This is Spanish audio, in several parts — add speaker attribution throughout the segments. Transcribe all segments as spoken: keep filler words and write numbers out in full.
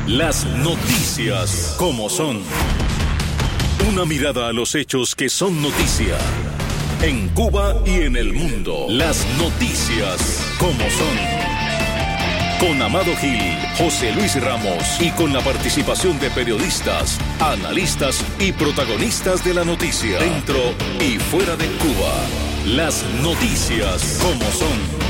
Speaker 1: Las noticias como son. Una mirada a los hechos que son noticia. En Cuba y en el mundo. Las noticias como son. Con Amado Gil, José Luis Ramos y con la participación de periodistas, analistas y protagonistas de la noticia. Dentro y fuera de Cuba. Las noticias como son.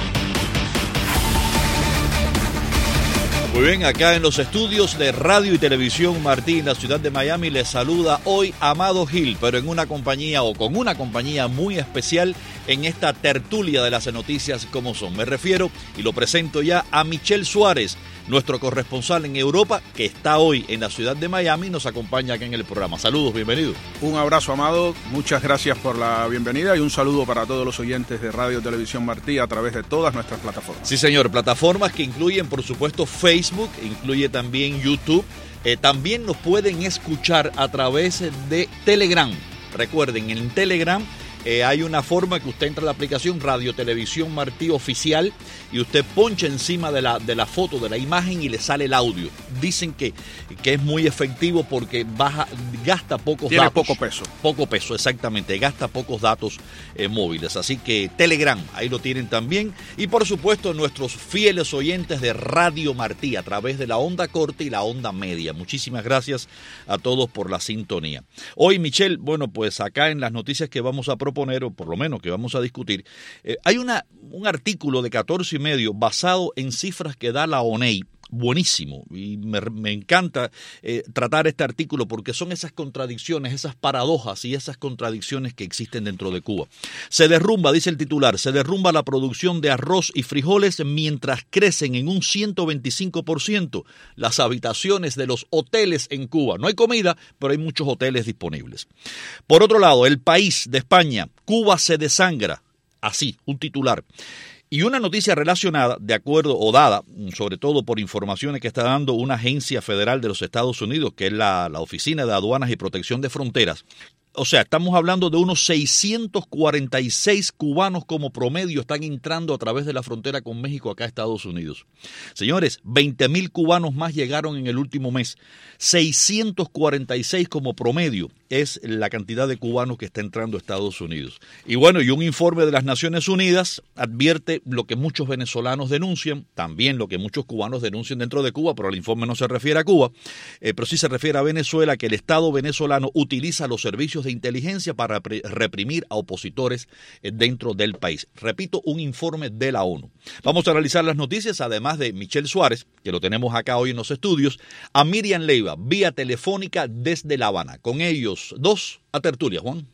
Speaker 2: Muy bien, acá en los estudios de Radio y Televisión Martí, en la ciudad de Miami, les saluda hoy Amado Gil, pero en una compañía o con una compañía muy especial en esta tertulia de las noticias como son. Me refiero, y lo presento ya, a Michel Suárez, nuestro corresponsal en Europa, que está hoy en la ciudad de Miami y nos acompaña acá en el programa. Saludos, bienvenido.
Speaker 3: Un abrazo, Amado, muchas gracias por la bienvenida y un saludo para todos los oyentes de Radio y Televisión Martí a través de todas nuestras plataformas.
Speaker 2: Sí, señor, plataformas que incluyen, por supuesto, Facebook, incluye también YouTube. Eh, también nos pueden escuchar a través de Telegram. Recuerden, en Telegram eh, hay una forma que usted entra a la aplicación Radio Televisión Martí Oficial y usted poncha encima de la, de la foto, de la imagen y le sale el audio. Dicen que, que es muy efectivo porque baja, gasta pocos
Speaker 3: Tiene
Speaker 2: datos.
Speaker 3: poco peso.
Speaker 2: Poco peso, exactamente. Gasta pocos datos eh, móviles. Así que Telegram, ahí lo tienen también. Y por supuesto nuestros fieles oyentes de Radio Martí a través de la onda corta y la onda media. Muchísimas gracias a todos por la sintonía. Hoy, Michelle, bueno, pues acá en las noticias que vamos a proponer, o por lo menos que vamos a discutir, eh, hay una, un artículo de catorce y medio basado en cifras que da la O N E I. Buenísimo, y me, me encanta eh, tratar este artículo porque son esas contradicciones, esas paradojas y esas contradicciones que existen dentro de Cuba. Se derrumba, dice el titular, se derrumba la producción de arroz y frijoles mientras crecen en un ciento veinticinco por ciento las habitaciones de los hoteles en Cuba. No hay comida, pero hay muchos hoteles disponibles. Por otro lado, El País de España, Cuba se desangra, así, un titular. Y una noticia relacionada, de acuerdo o dada, sobre todo por informaciones que está dando una agencia federal de los Estados Unidos, que es la, la Oficina de Aduanas y Protección de Fronteras. O sea, estamos hablando de unos seiscientos cuarenta y seis cubanos como promedio están entrando a través de la frontera con México acá a Estados Unidos. Señores, veinte mil cubanos más llegaron en el último mes. seiscientos cuarenta y seis como promedio es la cantidad de cubanos que está entrando a Estados Unidos. Y bueno, y un informe de las Naciones Unidas advierte lo que muchos venezolanos denuncian, también lo que muchos cubanos denuncian dentro de Cuba, pero el informe no se refiere a Cuba, eh, pero sí se refiere a Venezuela, que el Estado venezolano utiliza los servicios de inteligencia para reprimir a opositores dentro del país. Repito, un informe de la ONU. Vamos a analizar las noticias, además de Michel Suárez, que lo tenemos acá hoy en los estudios, a Miriam Leiva, vía telefónica desde La Habana. Con ellos dos, a tertulia, Juan.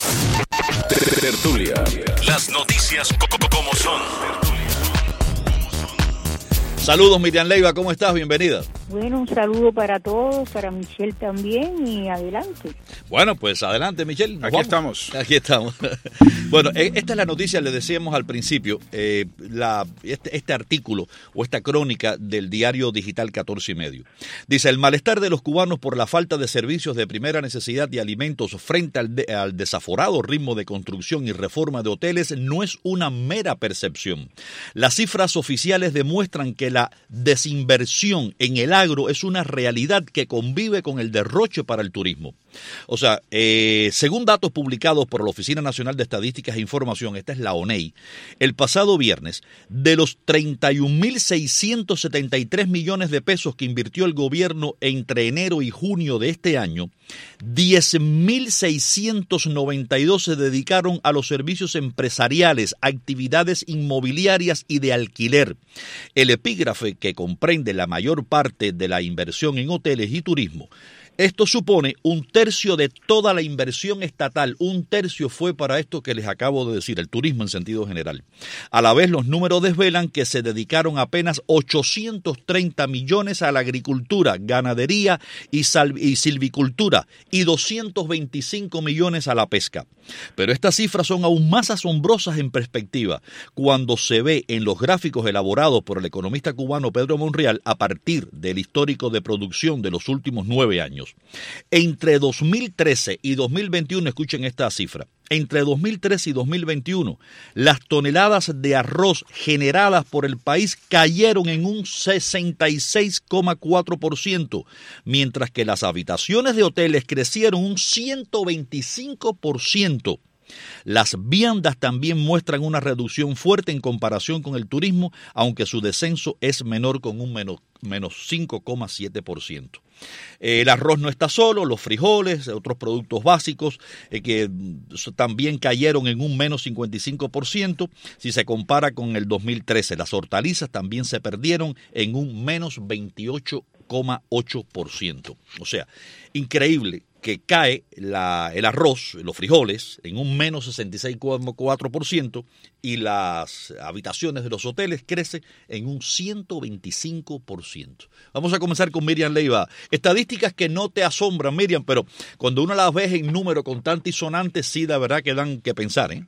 Speaker 1: Tertulia. Las noticias como son.
Speaker 2: Saludos, Miriam Leiva, ¿cómo estás? Bienvenida.
Speaker 4: Bueno, un saludo para todos, para Michelle también, y adelante.
Speaker 2: Bueno, pues adelante, Michelle.
Speaker 3: Aquí vamos. estamos.
Speaker 2: Aquí estamos. Bueno, esta es la noticia, le decíamos al principio, eh, la, este, este artículo o esta crónica del diario digital catorce y medio. Dice, el malestar de los cubanos por la falta de servicios de primera necesidad y alimentos frente al, de, al desaforado ritmo de construcción y reforma de hoteles no es una mera percepción. Las cifras oficiales demuestran que la desinversión en el agro es una realidad que convive con el derroche para el turismo. O sea, eh, según datos publicados por la Oficina Nacional de Estadísticas e Información, esta es la O N E I, el pasado viernes, de los treinta y un mil seiscientos setenta y tres millones de pesos que invirtió el gobierno entre enero y junio de este año, diez mil seiscientos noventa y dos se dedicaron a los servicios empresariales, actividades inmobiliarias y de alquiler. El epígrafe, que comprende la mayor parte de la inversión en hoteles y turismo, esto supone un tercio de toda la inversión estatal. Un tercio fue para esto que les acabo de decir, el turismo en sentido general. A la vez, los números desvelan que se dedicaron apenas ochocientos treinta millones a la agricultura, ganadería y, sal- y silvicultura y doscientos veinticinco millones a la pesca. Pero estas cifras son aún más asombrosas en perspectiva cuando se ve en los gráficos elaborados por el economista cubano Pedro Monreal a partir del histórico de producción de los últimos nueve años. años. Entre dos mil trece y dos mil veintiuno, escuchen esta cifra, entre dos mil trece y dos mil veintiuno, las toneladas de arroz generadas por el país cayeron en un sesenta y seis coma cuatro por ciento, mientras que las habitaciones de hoteles crecieron un ciento veinticinco por ciento. Las viandas también muestran una reducción fuerte en comparación con el turismo, aunque su descenso es menor con un menos, menos cinco coma siete por ciento. El arroz no está solo, los frijoles, otros productos básicos eh, que también cayeron en un menos cincuenta y cinco por ciento si se compara con el dos mil trece. Las hortalizas también se perdieron en un menos veintiocho coma ocho por ciento. O sea, increíble que cae la, el arroz, los frijoles, en un menos sesenta y seis coma cuatro por ciento y las habitaciones de los hoteles crecen en un ciento veinticinco por ciento. Vamos a comenzar con Miriam Leiva. Estadísticas que no te asombran, Miriam, pero cuando uno las ve en número contante y sonante, sí, la verdad que dan que pensar, ¿eh?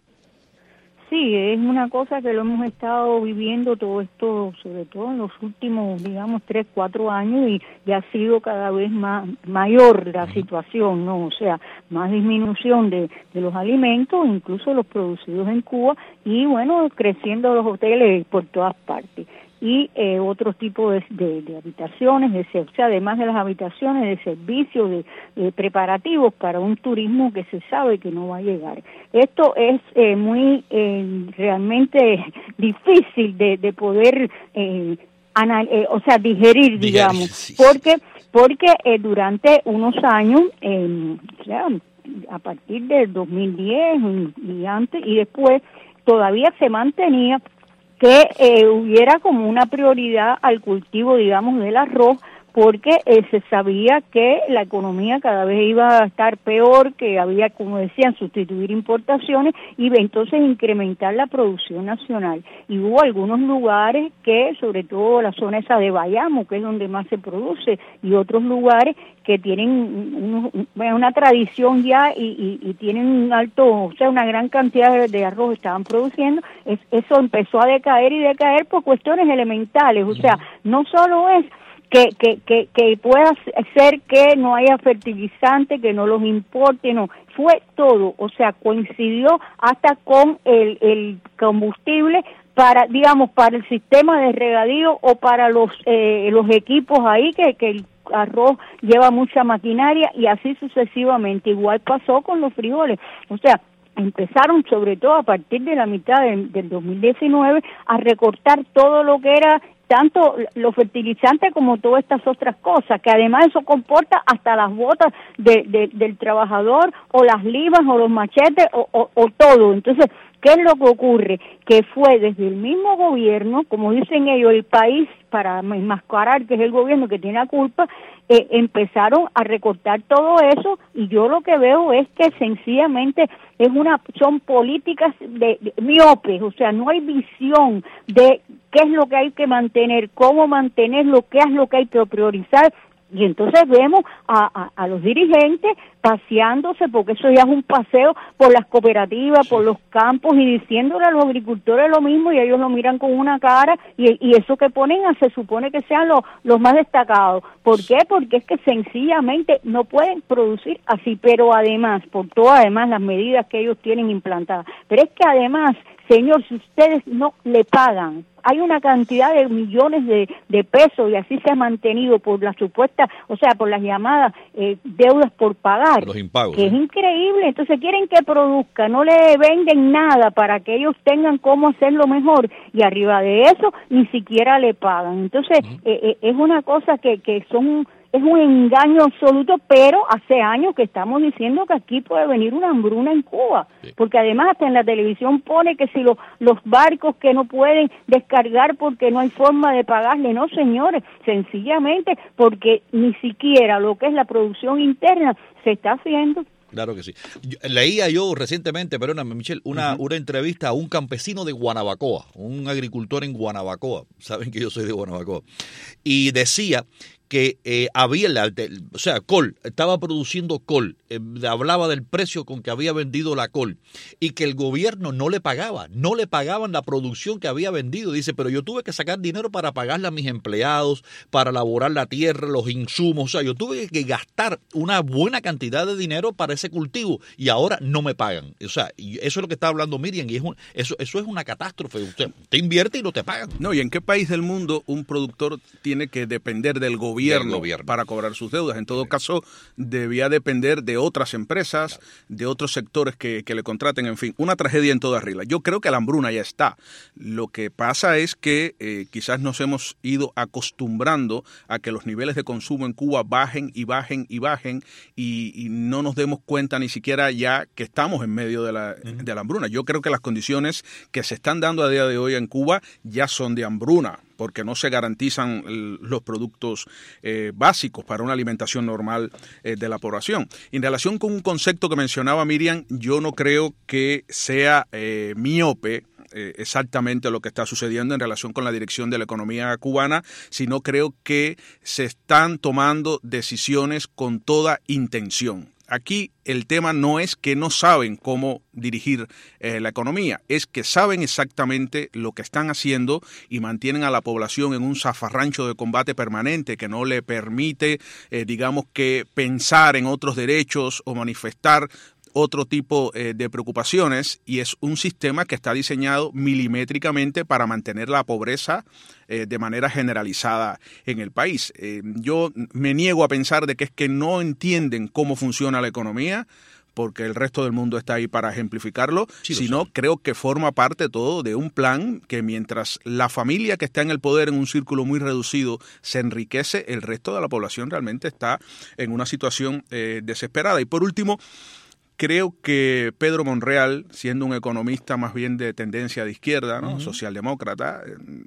Speaker 4: Sí, es una cosa que lo hemos estado viviendo todo esto, sobre todo en los últimos, digamos, tres, cuatro años y ya ha sido cada vez más mayor la situación, ¿no? O sea, más disminución de, de los alimentos, incluso los producidos en Cuba y, bueno, creciendo los hoteles por todas partes. Y eh, otros tipos de, de, de habitaciones, de, o sea, además de las habitaciones, de servicios, de, de preparativos para un turismo que se sabe que no va a llegar. Esto es eh, muy eh, realmente difícil de, de poder, eh, anal eh, o sea, digerir, digamos, sí, sí. porque porque eh, durante unos años, eh, o sea, a partir del dos mil diez y, y antes y después, todavía se mantenía que eh, hubiera como una prioridad al cultivo, digamos, del arroz, porque eh, se sabía que la economía cada vez iba a estar peor, que había, como decían, sustituir importaciones y entonces incrementar la producción nacional. Y hubo algunos lugares que, sobre todo la zona esa de Bayamo, que es donde más se produce, y otros lugares que tienen un, un, una tradición ya y, y, y tienen un alto, o sea, una gran cantidad de, de arroz estaban produciendo, es, eso empezó a decaer y decaer por cuestiones elementales, o sea, no solo es que, que, que, que pueda ser que no haya fertilizante, que no los importe, no, fue todo, o sea, coincidió hasta con el, el combustible para, digamos, para el sistema de regadío o para los eh, los equipos ahí que, que el arroz lleva mucha maquinaria y así sucesivamente. Igual pasó con los frijoles, o sea, empezaron sobre todo a partir de la mitad de, del dos mil diecinueve a recortar todo lo que era tanto los fertilizantes como todas estas otras cosas, que además eso comporta hasta las botas de, de, del trabajador o las limas o los machetes o, o, o todo. Entonces, ¿qué es lo que ocurre? Que fue desde el mismo gobierno, como dicen ellos, el país, para enmascarar que es el gobierno que tiene la culpa, eh, empezaron a recortar todo eso y yo lo que veo es que sencillamente es una son políticas de, de miopes, o sea, no hay visión de qué es lo que hay que mantener, cómo mantenerlo, qué es lo que hay que priorizar. Y entonces vemos a, a, a los dirigentes paseándose, porque eso ya es un paseo por las cooperativas, por los campos y diciéndole a los agricultores lo mismo y ellos lo miran con una cara y, y eso que ponen a, se supone que sean los, los más destacados. ¿Por qué? Porque es que sencillamente no pueden producir así, pero además, por todas además las medidas que ellos tienen implantadas. Pero es que además, señor, si ustedes no le pagan, hay una cantidad de millones de, de pesos y así se ha mantenido por las supuestas, o sea, por las llamadas eh, deudas por pagar,
Speaker 2: los impagos,
Speaker 4: que
Speaker 2: ¿eh?
Speaker 4: Es increíble. Entonces quieren que produzca, no le venden nada para que ellos tengan cómo hacerlo mejor y arriba de eso ni siquiera le pagan. Entonces uh-huh. eh, eh, es una cosa que, que son... Es un engaño absoluto, pero hace años que estamos diciendo que aquí puede venir una hambruna en Cuba, sí. Porque además hasta en la televisión pone que si lo, los barcos que no pueden descargar porque no hay forma de pagarle, no señores, sencillamente porque ni siquiera lo que es la producción interna se está haciendo.
Speaker 2: Claro que sí. Yo, leía yo recientemente, perdóname Michelle, una, uh-huh. una entrevista a un campesino de Guanabacoa, un agricultor en Guanabacoa, saben que yo soy de Guanabacoa, y decía que eh, había, la, o sea, col, estaba produciendo col, eh, hablaba del precio con que había vendido la col y que el gobierno no le pagaba, no le pagaban la producción que había vendido. Dice, pero yo tuve que sacar dinero para pagarle a mis empleados, para elaborar la tierra, los insumos, o sea, yo tuve que gastar una buena cantidad de dinero para ese cultivo y ahora no me pagan. O sea, eso es lo que está hablando Miriam y es un, eso, eso es una catástrofe. Usted te invierte y no te pagan.
Speaker 3: No, ¿y en qué país del mundo un productor tiene que depender del gobierno, del gobierno para cobrar sus deudas? En todo sí. caso, debía depender de otras empresas, claro. de otros sectores que, que le contraten, en fin, una tragedia en toda regla. Yo creo que la hambruna ya está. Lo que pasa es que eh, quizás nos hemos ido acostumbrando a que los niveles de consumo en Cuba bajen y bajen y bajen y, y no nos demos cuenta ni siquiera ya que estamos en medio de la, uh-huh. de la hambruna. Yo creo que las condiciones que se están dando a día de hoy en Cuba ya son de hambruna, porque no se garantizan los productos eh, básicos para una alimentación normal eh, de la población. En relación con un concepto que mencionaba Miriam, yo no creo que sea eh, miope eh, exactamente lo que está sucediendo en relación con la dirección de la economía cubana, sino creo que se están tomando decisiones con toda intención. Aquí el tema no es que no saben cómo dirigir eh, la economía, es que saben exactamente lo que están haciendo y mantienen a la población en un zafarrancho de combate permanente que no le permite, eh, digamos que, pensar en otros derechos o manifestar otro tipo eh, de preocupaciones, y es un sistema que está diseñado milimétricamente para mantener la pobreza eh, de manera generalizada en el país. Eh, yo me niego a pensar de que es que no entienden cómo funciona la economía, porque el resto del mundo está ahí para ejemplificarlo, sí, sino creo que forma parte todo de un plan que mientras la familia que está en el poder en un círculo muy reducido se enriquece, el resto de la población realmente está en una situación eh, desesperada. Y por último, creo que Pedro Monreal, siendo un economista más bien de tendencia de izquierda, ¿no? Uh-huh. socialdemócrata,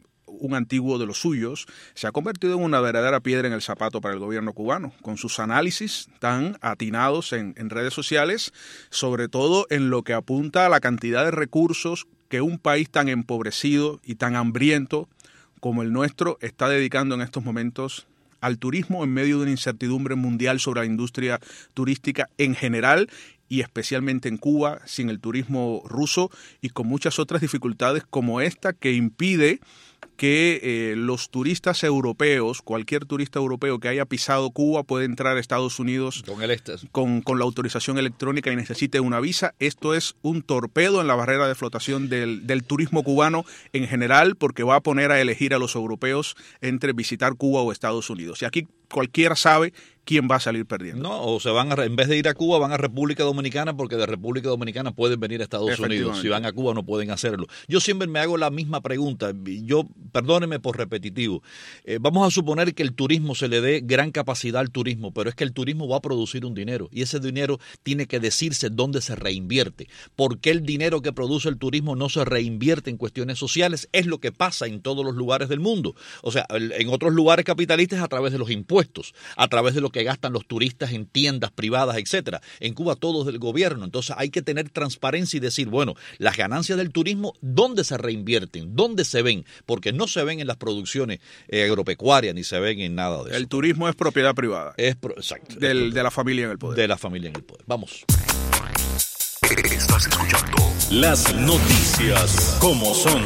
Speaker 3: un antiguo de los suyos, se ha convertido en una verdadera piedra en el zapato para el gobierno cubano, con sus análisis tan atinados en, en redes sociales, sobre todo en lo que apunta a la cantidad de recursos que un país tan empobrecido y tan hambriento como el nuestro está dedicando en estos momentos al turismo en medio de una incertidumbre mundial sobre la industria turística en general y especialmente en Cuba, sin el turismo ruso y con muchas otras dificultades como esta que impide que eh, los turistas europeos, cualquier turista europeo que haya pisado Cuba puede entrar a Estados Unidos
Speaker 2: con, el este.
Speaker 3: con, con la autorización electrónica y necesite una visa. Esto es un torpedo en la barrera de flotación del, del turismo cubano en general, porque va a poner a elegir a los europeos entre visitar Cuba o Estados Unidos. Y aquí cualquiera sabe quién va a salir perdiendo.
Speaker 2: No, o se van a, en vez de ir a Cuba, van a República Dominicana, porque de República Dominicana pueden venir a Estados Unidos. Si van a Cuba no pueden hacerlo. Yo siempre me hago la misma pregunta. Yo, perdóneme por repetitivo. Eh, vamos a suponer que el turismo se le dé gran capacidad al turismo, pero es que el turismo va a producir un dinero y ese dinero tiene que decirse dónde se reinvierte. ¿Por qué el dinero que produce el turismo no se reinvierte en cuestiones sociales? Es lo que pasa en todos los lugares del mundo. O sea, en otros lugares capitalistas a través de los impuestos, a través de lo que que gastan los turistas en tiendas privadas, etcétera. En Cuba todo es del gobierno. Entonces hay que tener transparencia y decir, bueno, las ganancias del turismo, ¿dónde se reinvierten? ¿Dónde se ven? Porque no se ven en las producciones eh, agropecuarias ni se ven en nada de eso.
Speaker 3: El turismo es propiedad privada.
Speaker 2: Es pro, exacto.
Speaker 3: Del,
Speaker 2: es
Speaker 3: de la familia en el poder.
Speaker 2: De la familia en el poder. Vamos.
Speaker 1: Estás escuchando las noticias como son.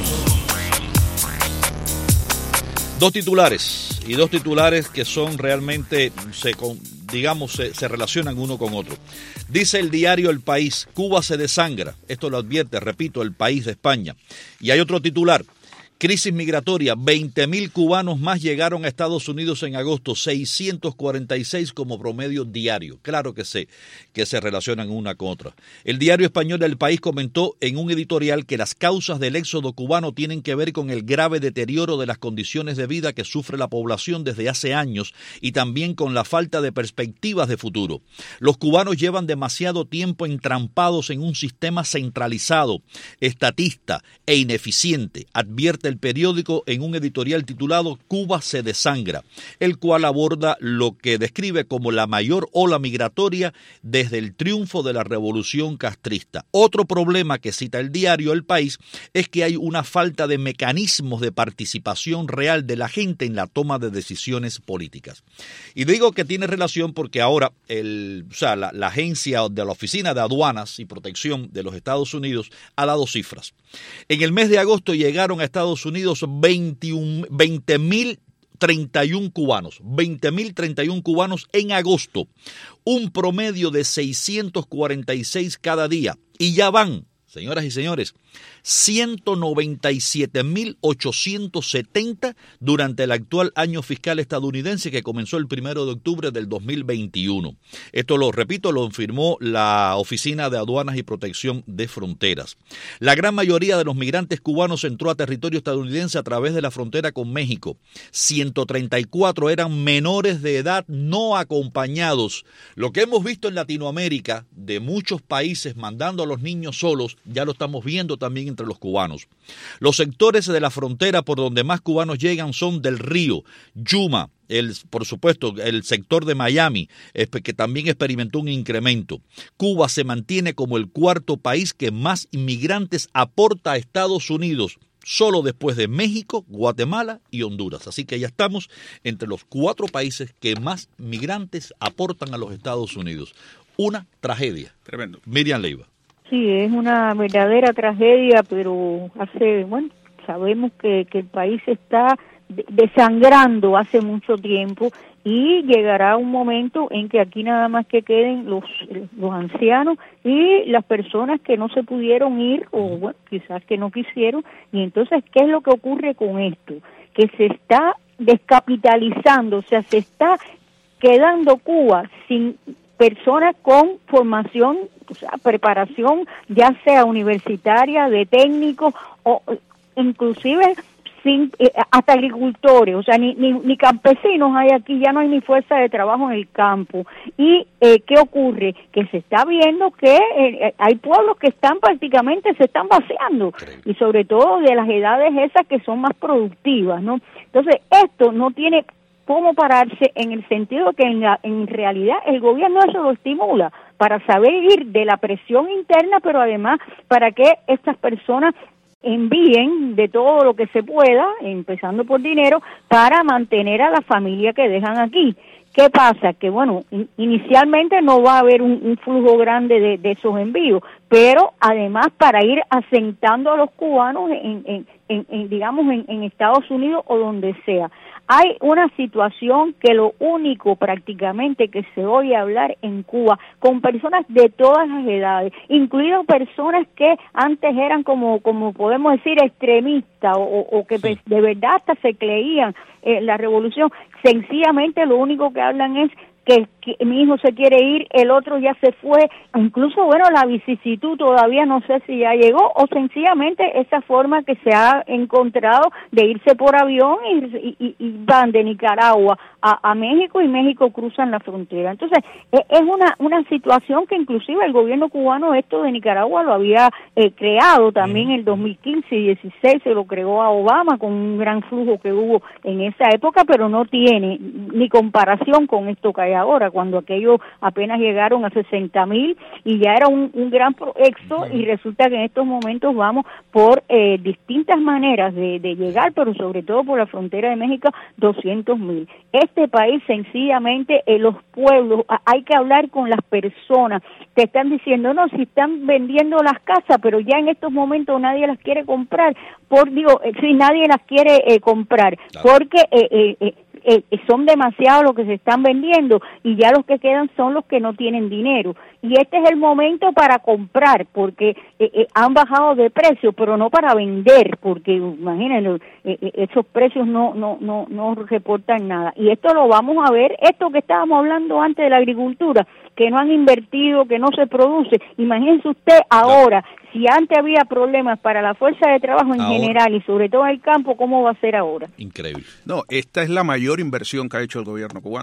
Speaker 2: Dos titulares, y dos titulares que son realmente, se, digamos, se, se relacionan uno con otro. Dice el diario El País, Cuba se desangra. Esto lo advierte, repito, El País de España. Y hay otro titular. Crisis migratoria, veinte mil cubanos más llegaron a Estados Unidos en agosto, seiscientos cuarenta y seis como promedio diario. Claro que sé que se relacionan una con otra. El diario español El País comentó en un editorial que las causas del éxodo cubano tienen que ver con el grave deterioro de las condiciones de vida que sufre la población desde hace años y también con la falta de perspectivas de futuro. Los cubanos llevan demasiado tiempo entrampados en un sistema centralizado, estatista e ineficiente, advierte el periódico en un editorial titulado Cuba se desangra, el cual aborda lo que describe como la mayor ola migratoria desde el triunfo de la revolución castrista. Otro problema que cita el diario El País es que hay una falta de mecanismos de participación real de la gente en la toma de decisiones políticas. Y digo que tiene relación porque ahora el, o sea, la, la agencia de la Oficina de Aduanas y Protección de los Estados Unidos ha dado cifras. En el mes de agosto llegaron a Estados Unidos veinte mil treinta y uno cubanos, veinte mil treinta y uno cubanos en agosto, un promedio de seiscientos cuarenta y seis cada día, y ya van, señoras y señores, ciento noventa y siete mil ochocientos setenta durante el actual año fiscal estadounidense que comenzó el primero de octubre del dos mil veintiuno. Esto, lo repito, lo confirmó la Oficina de Aduanas y Protección de Fronteras. La gran mayoría de los migrantes cubanos entró a territorio estadounidense a través de la frontera con México. ciento treinta y cuatro eran menores de edad no acompañados. Lo que hemos visto en Latinoamérica de muchos países mandando a los niños solos, ya lo estamos viendo también entre los cubanos. Los sectores de la frontera por donde más cubanos llegan son Del Río, Yuma, el, por supuesto el sector de Miami, que también experimentó un incremento. Cuba se mantiene como el cuarto país que más inmigrantes aporta a Estados Unidos, solo después de México, Guatemala y Honduras. Así que ya estamos entre los cuatro países que más migrantes aportan a los Estados Unidos. Una tragedia.
Speaker 3: Tremendo.
Speaker 2: Miriam Leiva.
Speaker 4: Sí, es una verdadera tragedia, pero hace, bueno, sabemos que, que el país está de, desangrando hace mucho tiempo y llegará un momento en que aquí nada más que queden los, los ancianos y las personas que no se pudieron ir o bueno, quizás que no quisieron. Y entonces, ¿qué es lo que ocurre con esto? Que se está descapitalizando, o sea, se está quedando Cuba sin personas con formación, o sea, preparación, ya sea universitaria, de técnicos, o inclusive sin eh, hasta agricultores, o sea, ni, ni, ni campesinos hay aquí, ya no hay ni fuerza de trabajo en el campo. ¿Y eh, qué ocurre? Que se está viendo que eh, hay pueblos que están prácticamente, se están vaciando, y sobre todo de las edades esas que son más productivas, ¿no? Entonces, esto no tiene cómo pararse en el sentido que en, la, en realidad el gobierno eso lo estimula para saber ir de la presión interna, pero además para que estas personas envíen de todo lo que se pueda, empezando por dinero, para mantener a la familia que dejan aquí. ¿Qué pasa? Que bueno, in, inicialmente no va a haber un, un flujo grande de, de esos envíos, pero además para ir asentando a los cubanos en, en, en, en digamos, en, en Estados Unidos o donde sea. Hay una situación que lo único prácticamente que se oye hablar en Cuba, con personas de todas las edades, incluidas personas que antes eran como, como podemos decir, extremistas o, o que sí. de verdad hasta se creían eh, la revolución. Sencillamente lo único que hablan es que, que mi hijo se quiere ir, el otro ya se fue, incluso bueno la vicisitud todavía no sé si ya llegó o sencillamente esa forma que se ha encontrado de irse por avión y, y, y van de Nicaragua a, a México y México cruzan la frontera. Entonces es una una situación que inclusive el gobierno cubano esto de Nicaragua lo había eh, creado también en el dos mil quince y dieciséis, se lo creó a Obama con un gran flujo que hubo en esa época, pero no tiene ni comparación con esto que hay ahora, cuando aquellos apenas llegaron a sesenta mil y ya era un, un gran éxodo, y resulta que en estos momentos vamos por eh, distintas maneras de, de llegar, pero sobre todo por la frontera de México, doscientos mil. Este país sencillamente, eh, los pueblos, hay que hablar con las personas, te están diciendo, no, si están vendiendo las casas, pero ya en estos momentos nadie las quiere comprar, por digo, eh, si nadie las quiere eh, comprar, claro. porque eh, eh, eh, Eh, son demasiados los que se están vendiendo y ya los que quedan son los que no tienen dinero, y este es el momento para comprar porque eh, eh, han bajado de precio, pero no para vender, porque imagínense, eh, eh, esos precios no no no no reportan nada, y esto lo vamos a ver, esto que estábamos hablando antes de la agricultura, que no han invertido, que no se produce. Imagínense usted ahora, si antes había problemas para la fuerza de trabajo en ahora, general y sobre todo en el campo, ¿cómo va a ser ahora?
Speaker 2: Increíble.
Speaker 3: No, esta es la mayor inversión que ha hecho el gobierno cubano.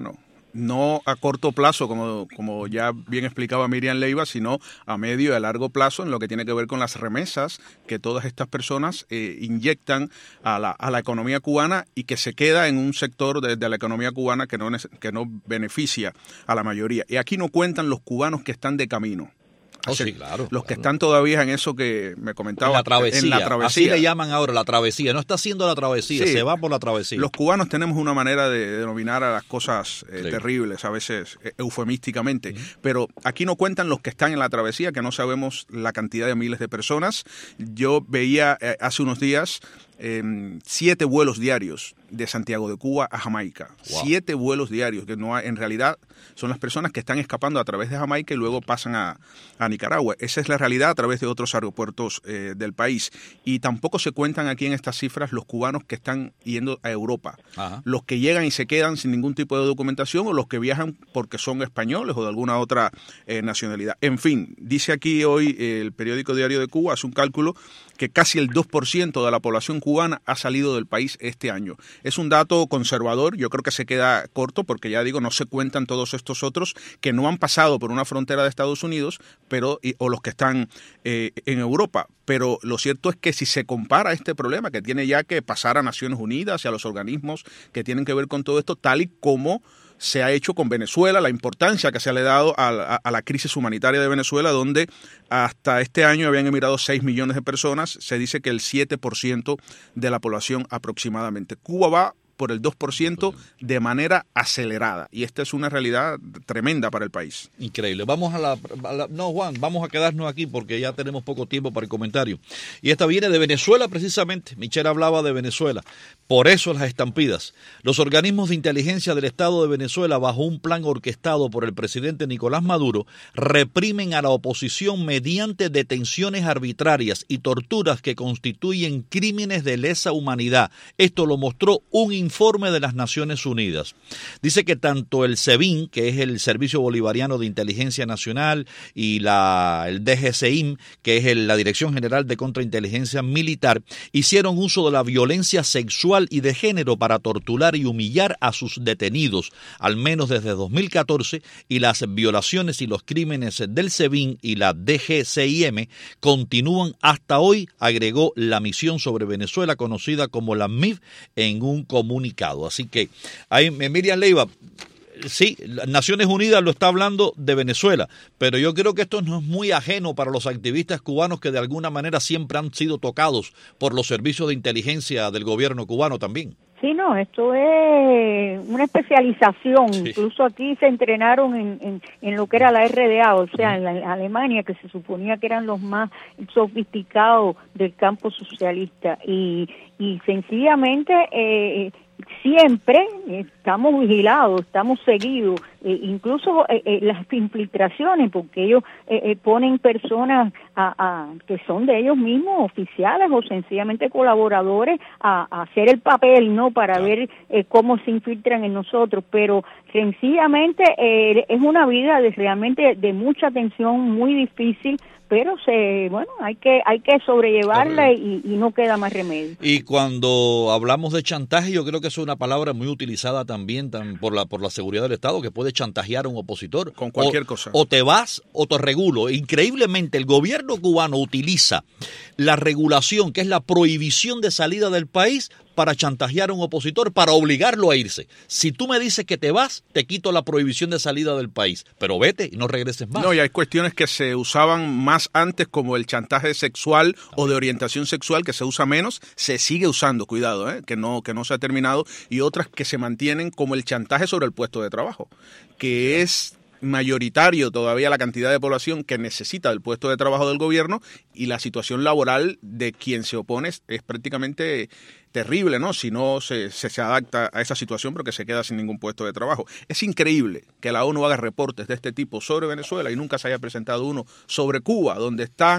Speaker 3: no a corto plazo, como, como ya bien explicaba Miriam Leiva, sino a medio y a largo plazo en lo que tiene que ver con las remesas que todas estas personas eh, inyectan a la, a la economía cubana y que se queda en un sector de, de la economía cubana que no, que no beneficia a la mayoría. Y aquí no cuentan los cubanos que están de camino.
Speaker 2: Oh, sí, claro,
Speaker 3: los
Speaker 2: claro.
Speaker 3: que están todavía en eso que me comentaba.
Speaker 2: En la travesía.
Speaker 3: En la travesía.
Speaker 2: Así le llaman ahora, la travesía. No está haciendo la travesía, sí, se va por la travesía.
Speaker 3: Los cubanos tenemos una manera de denominar a las cosas eh, sí. terribles, a veces eh, eufemísticamente. Uh-huh. Pero aquí no cuentan los que están en la travesía, que no sabemos la cantidad de miles de personas. Yo veía eh, hace unos días eh, siete vuelos diarios de Santiago de Cuba a Jamaica. Wow. Siete vuelos diarios, que no hay, en realidad son las personas que están escapando a través de Jamaica y luego pasan a, a Nicaragua. Esa es la realidad a través de otros aeropuertos eh, del país. Y tampoco se cuentan aquí en estas cifras los cubanos que están yendo a Europa. Ajá. Los que llegan y se quedan sin ningún tipo de documentación o los que viajan porque son españoles o de alguna otra eh, nacionalidad. En fin, dice aquí hoy eh, el periódico Diario de Cuba, hace un cálculo que casi el dos por ciento de la población cubana ha salido del país este año. Es un dato conservador, yo creo que se queda corto porque ya digo, no se cuentan todos estos otros que no han pasado por una frontera de Estados Unidos pero y, o los que están eh, en Europa. Pero lo cierto es que si se compara este problema que tiene ya que pasar a Naciones Unidas y a los organismos que tienen que ver con todo esto, tal y como se ha hecho con Venezuela, la importancia que se le ha dado a, a, a la crisis humanitaria de Venezuela, donde hasta este año habían emigrado seis millones de personas, se dice que el siete por ciento de la población aproximadamente. Cuba va por el dos por ciento de manera acelerada. Y esta es una realidad tremenda para el país.
Speaker 2: Increíble. Vamos a la, a la... No, Juan, vamos a quedarnos aquí porque ya tenemos poco tiempo para el comentario. Y esta viene de Venezuela precisamente. Michelle hablaba de Venezuela. Por eso las estampidas. Los organismos de inteligencia del Estado de Venezuela, bajo un plan orquestado por el presidente Nicolás Maduro, reprimen a la oposición mediante detenciones arbitrarias y torturas que constituyen crímenes de lesa humanidad. Esto lo mostró un informe de las Naciones Unidas. Dice que tanto el SEBIN, que es el Servicio Bolivariano de Inteligencia Nacional, y la, el D G C I M, que es el, la Dirección General de Contrainteligencia Militar, hicieron uso de la violencia sexual y de género para torturar y humillar a sus detenidos, al menos desde dos mil catorce, y las violaciones y los crímenes del SEBIN y la D G C I M continúan hasta hoy, agregó la misión sobre Venezuela conocida como la M I V en un comunicado. Así que ahí Miriam Leiva, sí, Naciones Unidas lo está hablando de Venezuela, pero yo creo que esto no es muy ajeno para los activistas cubanos que de alguna manera siempre han sido tocados por los servicios de inteligencia del gobierno cubano también.
Speaker 4: Sí, no, esto es una especialización. Sí. Incluso aquí se entrenaron en, en, en lo que era la R D A, o sea, en, la, en Alemania, que se suponía que eran los más sofisticados del campo socialista. Y, y sencillamente eh, siempre estamos vigilados, estamos seguidos, eh, incluso eh, eh, las infiltraciones, porque ellos eh, eh, ponen personas a, a, que son de ellos mismos, oficiales o sencillamente colaboradores, a, a hacer el papel, ¿no? Para claro. ver eh, cómo se infiltran en nosotros, pero sencillamente eh, es una vida de realmente de mucha tensión, muy difícil, pero se bueno hay que hay que sobrellevarla y, y no queda más remedio.
Speaker 2: Y cuando hablamos de chantaje, yo creo que es una palabra muy utilizada también tan, por la por la seguridad del Estado, que puede chantajear a un opositor
Speaker 3: con cualquier
Speaker 2: o,
Speaker 3: cosa.
Speaker 2: O te vas o te regulo. Increíblemente, el gobierno cubano utiliza la regulación, que es la prohibición de salida del país, para chantajear a un opositor, para obligarlo a irse. Si tú me dices que te vas, te quito la prohibición de salida del país, pero vete y no regreses más.
Speaker 3: No, y hay cuestiones que se usaban más antes, como el chantaje sexual También. o de orientación sexual, que se usa menos, se sigue usando, cuidado, ¿eh? que no que no se ha terminado, y otras que se mantienen, como el chantaje sobre el puesto de trabajo, que es mayoritario todavía la cantidad de población que necesita el puesto de trabajo del gobierno, y la situación laboral de quien se opone es, es prácticamente terrible, ¿no? Si no se, se, se adapta a esa situación, porque se queda sin ningún puesto de trabajo. Es increíble que la ONU haga reportes de este tipo sobre Venezuela y nunca se haya presentado uno sobre Cuba, donde están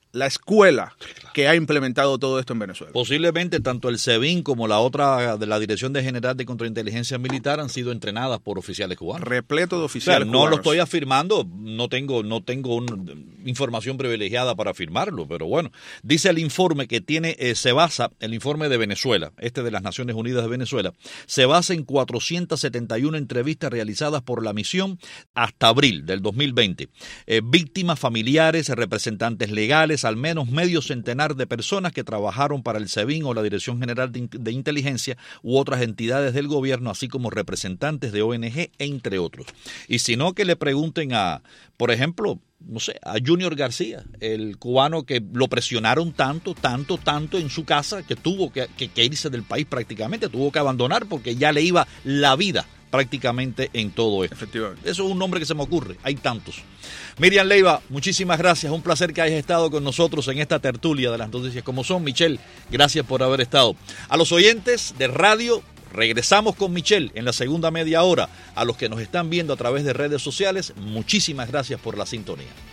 Speaker 3: la escuela que ha implementado todo esto en Venezuela.
Speaker 2: Posiblemente tanto el SEBIN como la otra de la Dirección de General de Contrainteligencia Militar han sido entrenadas por oficiales cubanos.
Speaker 3: Repleto de oficiales
Speaker 2: o sea, no
Speaker 3: cubanos.
Speaker 2: lo estoy afirmando, no tengo, no tengo una información privilegiada para afirmarlo, pero bueno, dice el informe que tiene, eh, se basa, el informe de Venezuela, este de las Naciones Unidas de Venezuela, se basa en cuatrocientas setenta y una entrevistas realizadas por la misión hasta abril del dos mil veinte. Eh, víctimas, familiares, representantes legales, al menos medio centenar de personas que trabajaron para el SEBIN o la Dirección General de, de Inteligencia u otras entidades del gobierno, así como representantes de O N G, entre otros. Y si no, que le pregunten a, por ejemplo, no sé, a Junior García, el cubano que lo presionaron tanto, tanto, tanto en su casa que tuvo que, que, que irse del país prácticamente, tuvo que abandonar porque ya le iba la vida prácticamente en todo esto.
Speaker 3: Efectivamente.
Speaker 2: Eso es un nombre que se me ocurre, hay tantos. Miriam Leiva, muchísimas gracias, un placer que hayas estado con nosotros en esta tertulia de las noticias como son. Michelle, gracias por haber estado. A los oyentes de radio, regresamos con Michelle en la segunda media hora. A los que nos están viendo a través de redes sociales, muchísimas gracias por la sintonía.